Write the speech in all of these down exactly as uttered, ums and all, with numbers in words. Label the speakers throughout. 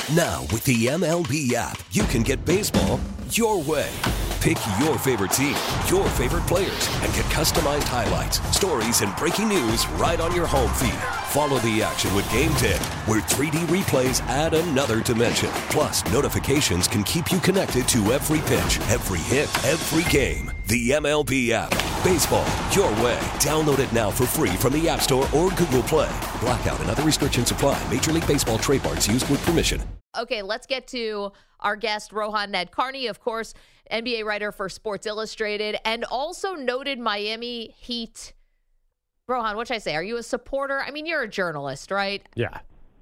Speaker 1: Now, with the M L B app, you can get baseball your way. Pick your favorite team, your favorite players, and get customized highlights, stories, and breaking news right on your home feed. Follow the action with Game ten, where three D replays add another dimension. Plus, notifications can keep you connected to every pitch, every hit, every game. The M L B app. Baseball your way. Download it now for free from the App Store or Google Play. Blackout and other restrictions apply. Major League Baseball trademarks used with permission.
Speaker 2: Okay, let's get to our guest, Rohan Nadkarni, of course, N B A writer for Sports Illustrated, and also noted Miami Heat. Rohan, what should I say? Are you a supporter? I mean, you're a journalist, right?
Speaker 3: Yeah.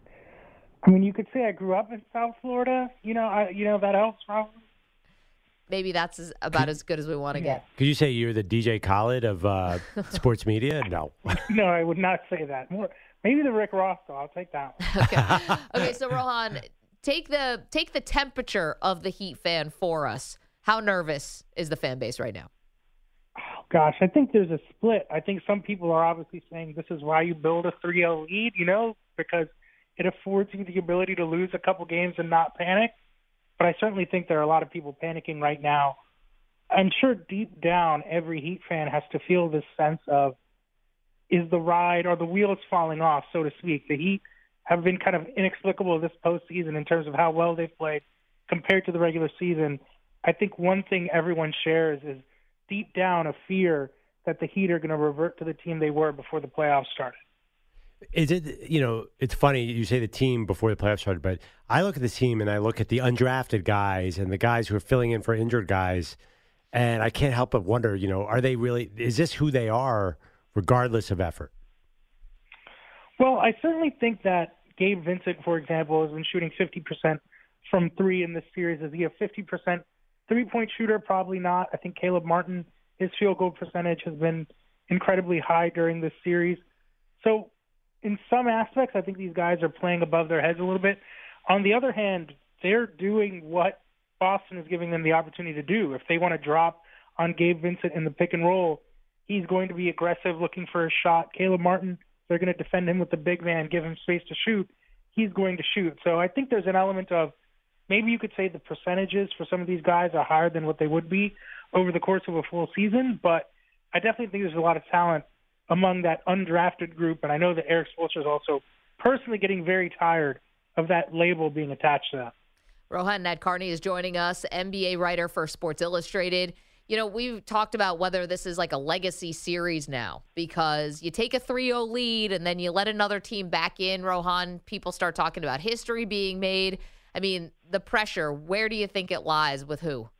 Speaker 4: I mean, you could say I grew up in South Florida. You know, I, you know that helps probably.
Speaker 2: Maybe that's as, about as good as we want to
Speaker 4: Yeah.
Speaker 2: get.
Speaker 3: Could you say you're the D J Khaled of uh, sports media? No.
Speaker 4: No, I would not say that. More, maybe the Rick Ross, though. I'll take that one.
Speaker 2: Okay. Okay, so Rohan, take the take the temperature of the Heat fan for us. How nervous is the fan base right now?
Speaker 4: Oh, gosh, I think there's a split. I think some people are obviously saying this is why you build a three oh lead, you know, because it affords you the ability to lose a couple games and not panic. But I certainly think there are a lot of people panicking right now. I'm sure deep down every Heat fan has to feel this sense of, is the ride or the wheels falling off, so to speak. The Heat have been kind of inexplicable this postseason in terms of how well they've played compared to the regular season. I think one thing everyone shares is deep down a fear that the Heat are going to revert to the team they were before the playoffs started.
Speaker 3: Is it, you know, it's funny you say the team before the playoffs started, but I look at the team and I look at the undrafted guys and the guys who are filling in for injured guys, and I can't help but wonder, you know, are they really, is this who they are regardless of effort?
Speaker 4: Well, I certainly think that Gabe Vincent, for example, has been shooting fifty percent from three in this series. Is he a fifty percent three-point shooter? Probably not. I think Caleb Martin, his field goal percentage has been incredibly high during this series. So in some aspects, I think these guys are playing above their heads a little bit. On the other hand, they're doing what Boston is giving them the opportunity to do. If they want to drop on Gabe Vincent in the pick and roll, he's going to be aggressive, looking for a shot. Caleb Martin, they're going to defend him with the big man, give him space to shoot. He's going to shoot. So I think there's an element of, maybe you could say the percentages for some of these guys are higher than what they would be over the course of a full season, but I definitely think there's a lot of talent among that undrafted group, and I know that Eric Spoelstra is also personally getting very tired of that label being attached to them.
Speaker 2: Rohan Nadkarni is joining us, N B A writer for Sports Illustrated. You know, we've talked about whether this is like a legacy series now, because you take a three oh lead and then you let another team back in, Rohan. People start talking about history being made. I mean, the pressure, where do you think it lies with who?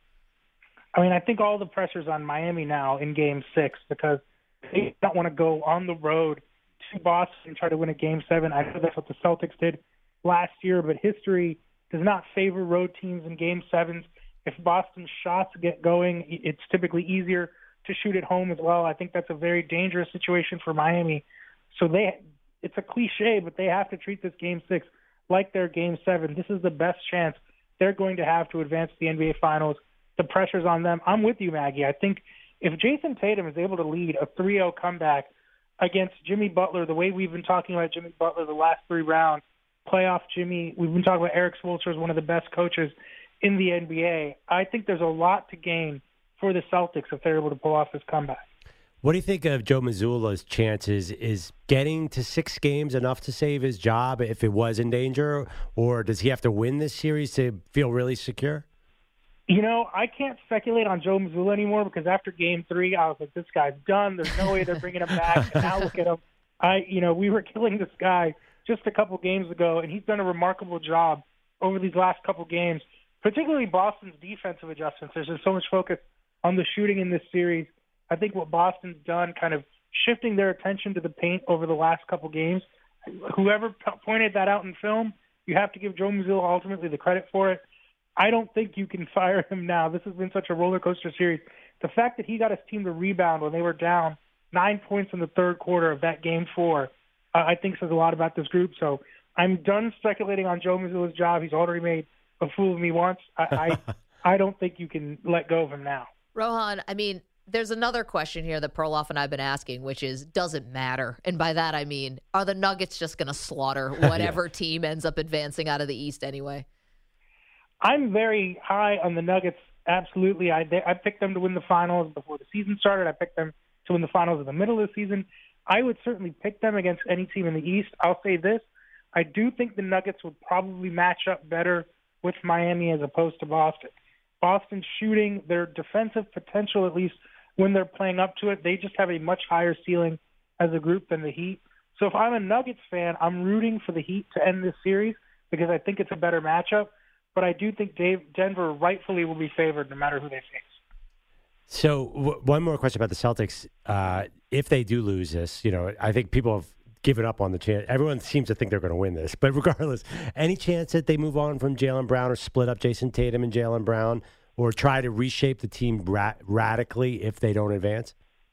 Speaker 4: I mean, I think all the pressure's on Miami now in Game six because they don't want to go on the road to Boston and try to win a Game seven. I know that's what the Celtics did last year, but history does not favor road teams in Game sevens. If Boston's shots get going, it's typically easier to shoot at home as well. I think that's a very dangerous situation for Miami. So they, it's a cliche, but they have to treat this Game six like their Game seven. This is the best chance they're going to have to advance to the N B A Finals. The pressure's on them. I'm with you, Maggie. I think if Jason Tatum is able to lead a three oh comeback against Jimmy Butler, the way we've been talking about Jimmy Butler the last three rounds, playoff Jimmy, we've been talking about Eric Spoelstra as one of the best coaches in the N B A. I think there's a lot to gain for the Celtics if they're able to pull off this comeback.
Speaker 3: What do you think of Joe Mazzulla's chances? Is getting to six games enough to save his job if it was in danger, or does he have to win this series to feel really secure?
Speaker 4: You know, I can't speculate on Joe Mazzulla anymore because after Game Three, I was like, "This guy's done. There's no way they're bringing him back." And now look at him. I, you know, we were killing this guy just a couple games ago, and he's done a remarkable job over these last couple games. Particularly Boston's defensive adjustments. There's just so much focus on the shooting in this series. I think what Boston's done, kind of shifting their attention to the paint over the last couple games. Whoever p- pointed that out in film, you have to give Joe Mazzulla ultimately the credit for it. I don't think you can fire him now. This has been such a roller coaster series. The fact that he got his team to rebound when they were down nine points in the third quarter of that Game Four, uh, I think says a lot about this group. So I'm done speculating on Joe Mazzulla's job. He's already made a fool of me once. I, I, I don't think you can let go of him now.
Speaker 2: Rohan, I mean, There's another question here that Perloff and I have been asking, which is, does it matter? And by that, I mean, are the Nuggets just going to slaughter whatever yeah. team ends up advancing out of the East anyway?
Speaker 4: I'm very high on the Nuggets. Absolutely. I, I picked them to win the finals before the season started. I picked them to win the finals in the middle of the season. I would certainly pick them against any team in the East. I'll say this. I do think the Nuggets would probably match up better with Miami as opposed to Boston. Boston's shooting, their defensive potential, at least when they're playing up to it, they just have a much higher ceiling as a group than the Heat. So if I'm a Nuggets fan, I'm rooting for the Heat to end this series because I think it's a better matchup. But I do think Dave, Denver rightfully will be favored no matter who they face.
Speaker 3: So w- one more question about the Celtics. Uh, if they do lose this, you know, I think people have given up on the chance. Everyone seems to think they're going to win this. But regardless, any chance that they move on from Jaylen Brown or split up Jason Tatum and Jaylen Brown or try to reshape the team ra- radically if they don't advance?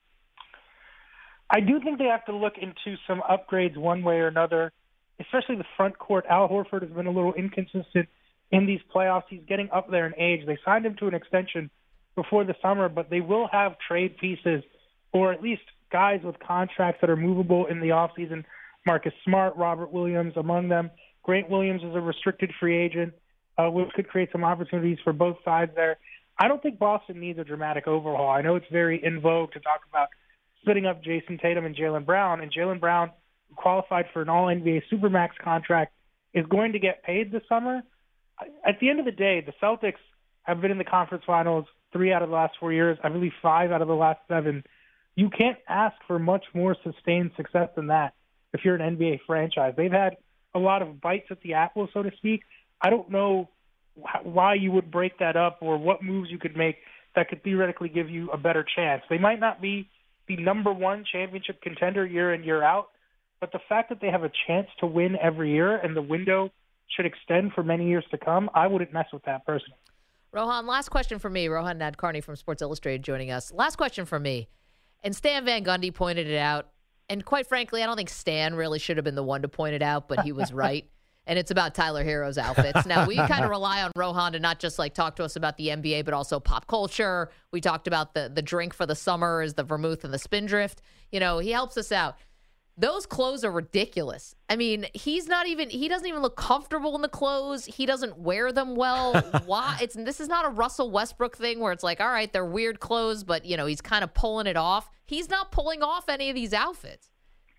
Speaker 4: I do think they have to look into some upgrades one way or another, especially the front court. Al Horford has been a little inconsistent in these playoffs. He's getting up there in age. They signed him to an extension before the summer, but they will have trade pieces or at least guys with contracts that are movable in the offseason. Marcus Smart, Robert Williams among them. Grant Williams is a restricted free agent, uh, which could create some opportunities for both sides there. I don't think Boston needs a dramatic overhaul. I know it's very in vogue to talk about splitting up Jason Tatum and Jaylen Brown, and Jaylen Brown, who qualified for an all N B A Supermax contract, is going to get paid this summer. At the end of the day, the Celtics have been in the conference finals three out of the last four years, I believe five out of the last seven. You can't ask for much more sustained success than that if you're an N B A franchise. They've had a lot of bites at the apple, so to speak. I don't know why you would break that up or what moves you could make that could theoretically give you a better chance. They might not be the number one championship contender year in, year out, but the fact that they have a chance to win every year and the window should extend for many years to come, I wouldn't mess with that personally.
Speaker 2: Rohan, last question for me. Rohan Nadkarni from Sports Illustrated joining us. Last question for me. And Stan Van Gundy pointed it out. And quite frankly, I don't think Stan really should have been the one to point it out, but he was right. And it's about Tyler Hero's outfits. Now, we kind of rely on Rohan to not just like talk to us about the N B A, but also pop culture. We talked about the the drink for the summer is the vermouth and the spindrift. You know, he helps us out. Those clothes are ridiculous. I mean, he's not even, he doesn't even look comfortable in the clothes. He doesn't wear them well. Why? It's, this is not a Russell Westbrook thing where it's like, all right, they're weird clothes, but, you know, he's kind of pulling it off. He's not pulling off any of these outfits.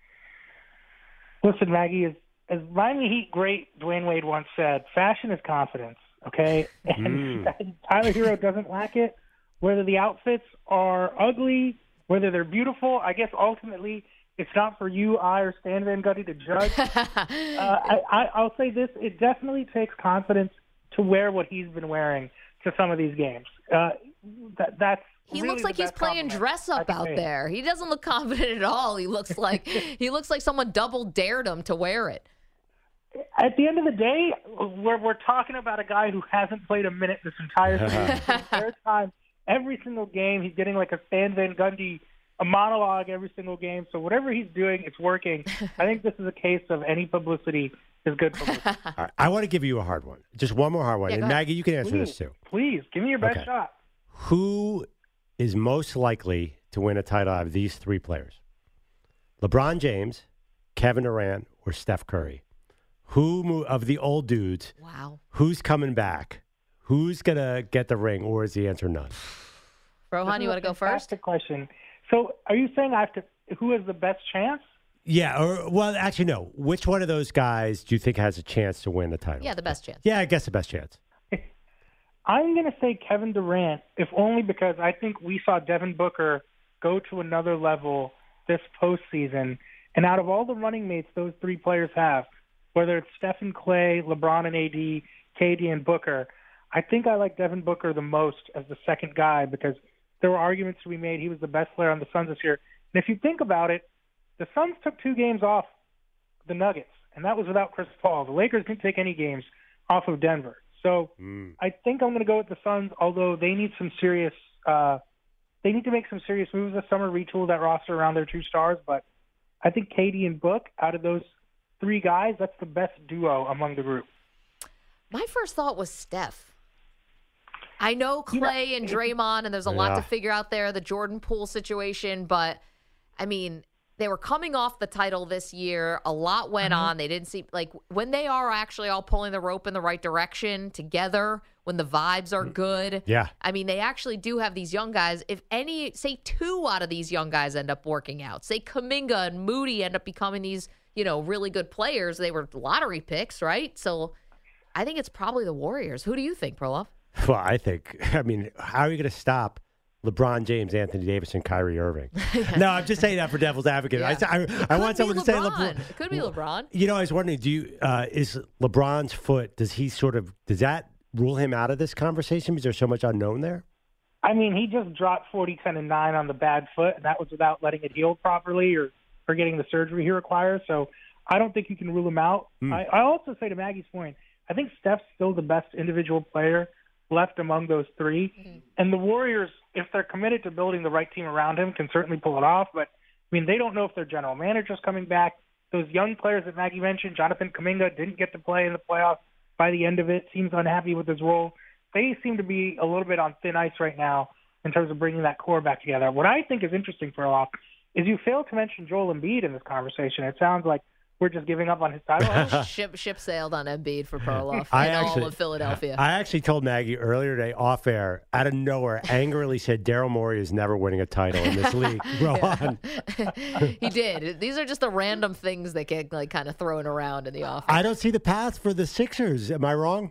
Speaker 4: Listen, Maggie, as, as Miami Heat great Dwayne Wade once said, fashion is confidence, okay? And mm. Tyler Hero doesn't lack it. Whether the outfits are ugly, whether they're beautiful, I guess ultimately it's not for you, I, or Stan Van Gundy to judge. uh, I, I, I'll say this. It definitely takes confidence to wear what he's been wearing to some of these games. Uh, that, that's
Speaker 2: He
Speaker 4: really
Speaker 2: looks like he's playing dress up out there. He doesn't look confident at all. He looks like he looks like someone double dared him to wear it.
Speaker 4: At the end of the day, we're, we're talking about a guy who hasn't played a minute this entire season. Every time, every single game, he's getting like a Stan Van Gundy a monologue every single game. So whatever he's doing, it's working. I think this is a case of any publicity is good publicity.
Speaker 3: All right, I want to give you a hard one. Just one more hard one.
Speaker 2: Yeah,
Speaker 3: and Maggie, you can answer
Speaker 4: please,
Speaker 3: this too.
Speaker 4: Please, give me your best
Speaker 3: okay.
Speaker 4: shot.
Speaker 3: Who is most likely to win a title out of these three players? LeBron James, Kevin Durant, or Steph Curry? Who of the old dudes?
Speaker 2: Wow.
Speaker 3: Who's coming back? Who's going to get the ring, or is the answer none?
Speaker 2: Rohan, you want to go first?
Speaker 4: That's the question. So are you saying I have to, who has the best chance?
Speaker 3: Yeah, or well, actually, no. Which one of those guys do you think has a chance to win the title?
Speaker 2: Yeah, the best chance.
Speaker 3: Yeah, I guess the best chance.
Speaker 4: I'm going to say Kevin Durant, if only because I think we saw Devin Booker go to another level this postseason. And out of all the running mates those three players have, whether it's Stephen Clay, LeBron and A D, K D and Booker, I think I like Devin Booker the most as the second guy because there were arguments to be made. He was the best player on the Suns this year. And if you think about it, the Suns took two games off the Nuggets, and that was without Chris Paul. The Lakers didn't take any games off of Denver. So mm. I think I'm going to go with the Suns, although they need some serious uh, – they need to make some serious moves this summer, retool that roster around their two stars. But I think K D and Book, out of those three guys, that's the best duo among the group.
Speaker 2: My first thought was Steph. I know Clay and Draymond, and there's a lot
Speaker 3: Yeah.
Speaker 2: to figure out there, the Jordan Poole situation, but, I mean, they were coming off the title this year. A lot went
Speaker 4: Mm-hmm.
Speaker 2: on. They didn't see, like, when they are actually all pulling the rope in the right direction together, when the vibes are good.
Speaker 3: Yeah.
Speaker 2: I mean, they actually do have these young guys. If any, say two out of these young guys end up working out, say Kuminga and Moody end up becoming these, you know, really good players. They were lottery picks, right? So I think it's probably the Warriors. Who do you think, Perloff?
Speaker 3: Well, I think, I mean, how are you going to stop LeBron James, Anthony Davis, and Kyrie Irving? No, I'm just saying that for devil's advocate.
Speaker 2: Yeah.
Speaker 3: I, I, I want
Speaker 2: Could
Speaker 3: someone
Speaker 2: be
Speaker 3: to say
Speaker 2: LeBron.
Speaker 3: LeBron.
Speaker 2: It could be LeBron.
Speaker 3: You know, I was wondering, do you, uh, is LeBron's foot, does he sort of, does that rule him out of this conversation? Is there so much unknown there?
Speaker 4: I mean, he just dropped forty, ten, and nine on the bad foot, and that was without letting it heal properly or, or getting the surgery he requires. So I don't think you can rule him out.
Speaker 3: Mm.
Speaker 4: I, I also say to Maggie's point, I think Steph's still the best individual player left among those three. Mm-hmm. And the Warriors, if they're committed to building the right team around him, can certainly pull it off. But, I mean, they don't know if their general manager's coming back. Those young players that Maggie mentioned, Jonathan Kuminga, didn't get to play in the playoffs by the end of it, seems unhappy with his role. They seem to be a little bit on thin ice right now in terms of bringing that core back together. What I think is interesting for a lot is you failed to mention Joel Embiid in this conversation. It sounds like we're just giving up on his title.
Speaker 2: ship ship sailed on Embiid for Perloff
Speaker 3: I
Speaker 2: and
Speaker 3: actually-
Speaker 2: all of Philadelphia.
Speaker 3: I actually told Maggie earlier today, off air, out of nowhere, angrily said Daryl Morey is never winning a title in this league. Rohan.
Speaker 2: He did. These are just the random things that get like kind of thrown around in the office.
Speaker 3: I don't see the path for the Sixers. Am I wrong?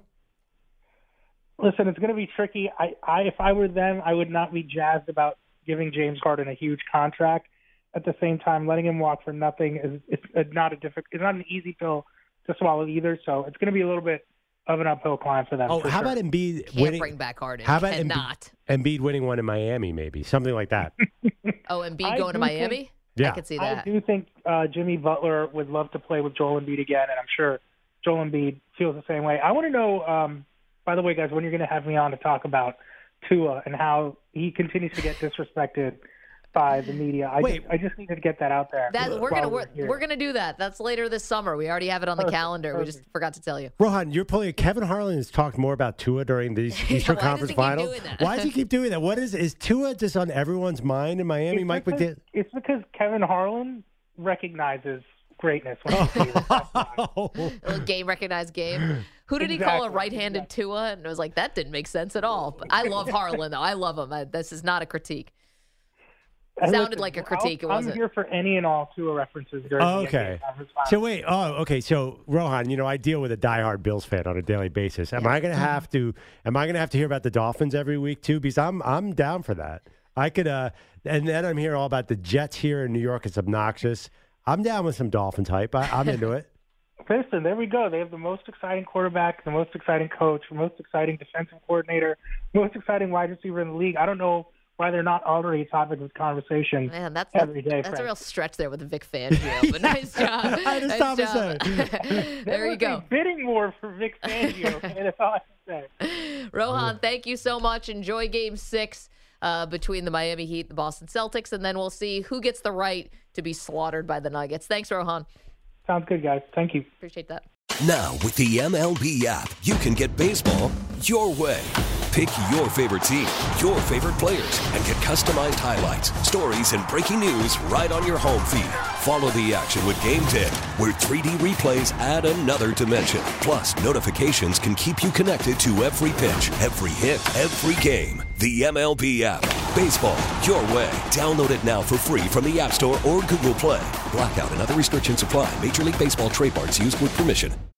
Speaker 4: Listen, it's going to be tricky. I, I, if I were them, I would not be jazzed about giving James Harden a huge contract. At the same time, letting him walk for nothing is it's not a difficult. It's not an easy pill to swallow either. So it's going to be a little bit of an uphill climb for them.
Speaker 3: Oh,
Speaker 4: for
Speaker 3: how
Speaker 4: sure.
Speaker 3: about Embiid
Speaker 2: Can't
Speaker 3: winning?
Speaker 2: bring back Harden.
Speaker 3: How about
Speaker 2: Cannot.
Speaker 3: Embiid, Embiid winning one in Miami, maybe something like that?
Speaker 2: Oh, Embiid
Speaker 4: I
Speaker 2: going to
Speaker 4: do
Speaker 2: Miami?
Speaker 4: think-
Speaker 3: Yeah.
Speaker 2: I could see
Speaker 4: I
Speaker 2: that.
Speaker 4: do think uh, Jimmy Butler would love to play with Joel Embiid again, and I'm sure Joel Embiid feels the same way. I want to know, um, by the way, guys, when you're going to have me on to talk about Tua and how he continues to get disrespected by the media. I
Speaker 3: Wait.
Speaker 4: just, I just needed to get that out there.
Speaker 2: That we're
Speaker 4: while
Speaker 2: gonna we're,
Speaker 4: here.
Speaker 2: we're gonna do that. That's later this summer. We already have it on the
Speaker 4: Perfect,
Speaker 2: calendar. We
Speaker 4: perfect.
Speaker 2: just forgot to tell you.
Speaker 3: Rohan, you're pulling. Kevin Harlan has talked more about Tua during these Eastern
Speaker 2: Why does
Speaker 3: Conference
Speaker 2: he keep
Speaker 3: Finals.
Speaker 2: doing that?
Speaker 3: Why does he keep doing that? What is is Tua just on everyone's mind in Miami?
Speaker 4: It's
Speaker 3: Mike
Speaker 4: because,
Speaker 3: McDaniel.
Speaker 4: it's because Kevin Harlan recognizes greatness when he sees it. That's why.
Speaker 3: Oh.
Speaker 2: A little game recognized game. Who did he call a
Speaker 4: Exactly,
Speaker 2: right-handed
Speaker 4: exactly.
Speaker 2: Tua? And it was like that didn't make sense at all. But I love Harlan though. I love him. I, this is not a critique.
Speaker 4: And
Speaker 2: Sounded
Speaker 4: listen,
Speaker 2: like a critique, it
Speaker 4: I'll-
Speaker 2: wasn't.
Speaker 4: I'm here for any and all Tua references during
Speaker 3: Oh,
Speaker 4: the
Speaker 3: okay.
Speaker 4: N B A Conference Finals.
Speaker 3: So wait, oh, okay. So Rohan, you know, I deal with a diehard Bills fan on a daily basis. Am I going to have to? Am I going to have to hear about the Dolphins every week too? Because I'm I'm down for that. I could, uh, and then I'm hearing all about the Jets here in New York. It's obnoxious. I'm down with some Dolphins hype. I, I'm into it.
Speaker 4: Listen, there we go. They have the most exciting quarterback, the most exciting coach, the most exciting defensive coordinator, most exciting wide receiver in the league. I don't know why they're not already a topic of conversation
Speaker 2: Man, that's
Speaker 4: every day.
Speaker 2: that's a
Speaker 4: Frank.
Speaker 2: real stretch there with Vic Fangio. But nice job.
Speaker 3: I just
Speaker 2: nice
Speaker 3: stopped
Speaker 2: job.
Speaker 3: and
Speaker 2: There you
Speaker 4: was
Speaker 2: go.
Speaker 4: a bidding war for Vic Fangio. Okay, that's all I can say.
Speaker 2: Rohan, thank you so much. Enjoy game six uh, between the Miami Heat, the Boston Celtics, and then we'll see who gets the right to be slaughtered by the Nuggets. Thanks, Rohan.
Speaker 4: Sounds good, guys. Thank you.
Speaker 2: Appreciate that.
Speaker 1: Now, with the M L B app, you can get baseball your way. Pick your favorite team, your favorite players, and get customized highlights, stories, and breaking news right on your home feed. Follow the action with Game ten, where three D replays add another dimension. Plus, notifications can keep you connected to every pitch, every hit, every game. The M L B app. Baseball your way. Download it now for free from the App Store or Google Play. Blackout and other restrictions apply. Major League Baseball trademarks used with permission.